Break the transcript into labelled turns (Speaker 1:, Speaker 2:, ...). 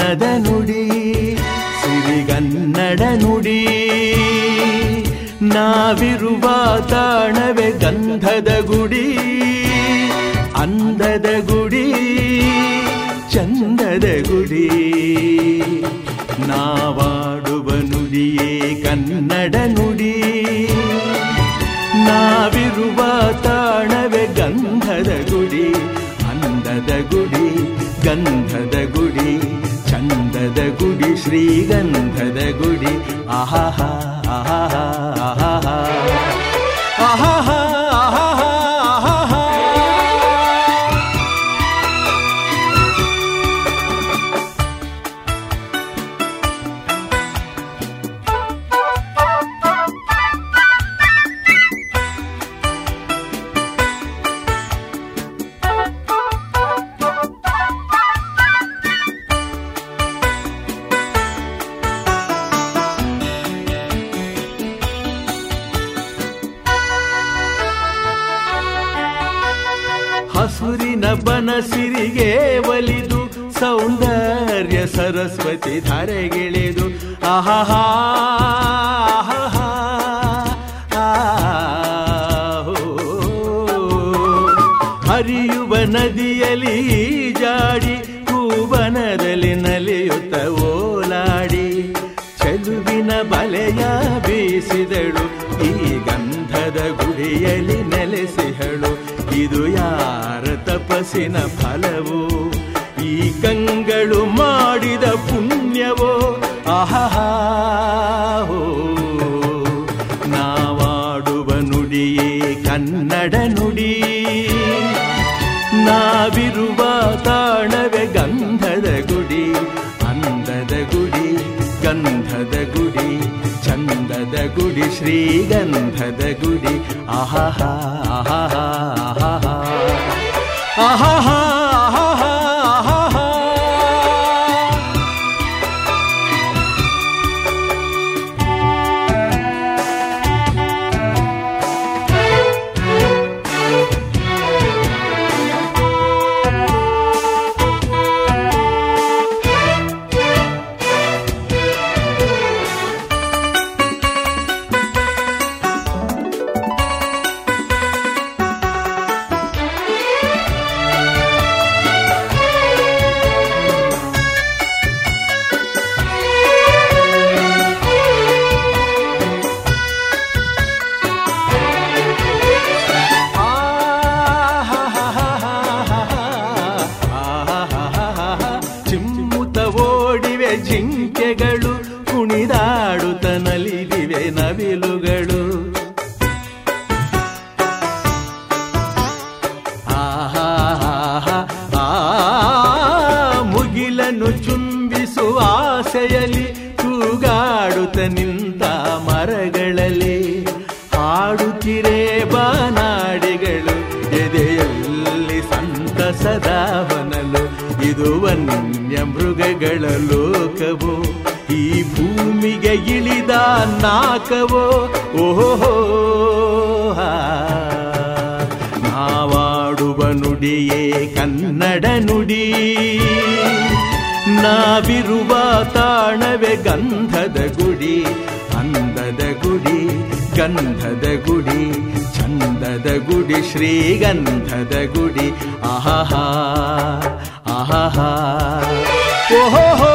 Speaker 1: ಅನ್ನದ ನುಡಿ ಸಿರಿಗನ್ನಡ ನುಡಿ. ನಾವಿರುವ ತಾಣವೇ ಗಂಧದ ಗುಡಿ, ಅಂದದ ಗುಡಿ, ಚಂದದ ಗುಡಿ. ನಾವಾಡುವ ನುಡಿಯೇ ಕನ್ನಡ ನುಡಿ. ನಾವಿರುವ ತಾಣವೇ ಗಂಧದ ಗುಡಿ, ಅಂದದ ಗುಡಿ, ಗಂಧದ ಗುಡಿ, ಚಂದದ ಗುಡಿ, ಶ್ರೀಗಂಧದ ಗುಡಿ. ಆಹಾಹಾ ಆಹಾಹಾ ಆಹಾಹಾ ಆಹಾಹಾ ಆಹಾಹಾ ಆಹಾಹಾ. ಹಸುರಿನ ಬನಸಿರಿಗೆ ಒಲಿದು ಸೌಂದರ್ಯ ಸರಸ್ವತಿ ಧಾರೆಗಿಳಿದು ಆಹಾಹಾ ಆಹಾಹಾ ಆಹೋ. ಹರಿಯುವ ನದಿಯಲ್ಲಿ ಜಾಡಿ ಹೂವನದಲ್ಲಿ ನಲಿಯುತ್ತ ಓಲಾಡಿ ಚೆಲುವಿನ ಬಲೆಯ ಬೀಸಿದಳು ಈ ಗಂಧದ ಗುಡಿಯಲ್ಲಿ ನೆಲೆಸಿಹಳು. ಇದು ಯಾರ ತಪಸ್ಸಿನ ಫಲವೋ, ಈ ಕಂಗಳು ಮಾಡಿದ ಪುಣ್ಯವೋ. ಆಹಾಹಾ ನಾವಾಡುವ ನುಡಿಯೇ ಕನ್ನಡ ನುಡಿ. ನಾವಿರುವ ತಾಣವೇ ಗಂಧದ ಗುಡಿ, ಅಂದದ ಗುಡಿ, ಗಂಧದ ಗುಡಿ, ಚಂದದ ಗುಡಿ, ಶ್ರೀಗಂಧದ ಗುಡಿ. ಆಹಾಹಾ ಆಹಾಹಾ ಆಹಾಹಾ ಆಹಾಹಾ ಆಹಾಹಾ ಆಹಾಹಾ. ಜಿಂಕೆಗಳು ಕುಣಿದಾಡುತ್ತ ನಲಿದಿವೆ ನವಿಲುಗಳು. ಆಹಾಹಾ ಮುಗಿಲನ್ನು ಚುಂಬಿಸುವ ಆಸೆಯಲ್ಲಿ ತೂಗಾಡುತ್ತ ನಿಂತ ಮರಗಳಲ್ಲಿ ಹಾಡುತ್ತಿರೇ ಬಾನಾಡಿಗಳು ಎದೆಯಲ್ಲಿ ಸಂತಸದ ಹೊನಲು. ಇದು ವನ್ಯ ಮೃಗಗಳ ಲೋಕವೋ, ಈ ಭೂಮಿಗೆ ಇಳಿದ ನಾಕವೋ. ಓಹೋ ನಾವಾಡುವ ನುಡಿಯೇ ಕನ್ನಡ ನುಡಿ. ನಾವಿರುವ ತಾಣವೇ ಗಂಧದ ಗುಡಿ, ಅಂದದ ಗುಡಿ, ಗಂಧದ ಗುಡಿ, ಚಂದದ ಗುಡಿ, ಶ್ರೀಗಂಧದ ಗುಡಿ. ಆಹಾಹಾ ಆಹಾಹಾ ಓಹೋ.